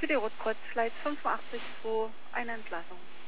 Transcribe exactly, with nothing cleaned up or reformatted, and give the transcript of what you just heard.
Für die Rotkreuz Flight fünfundachtzig zwei, eine Entlassung.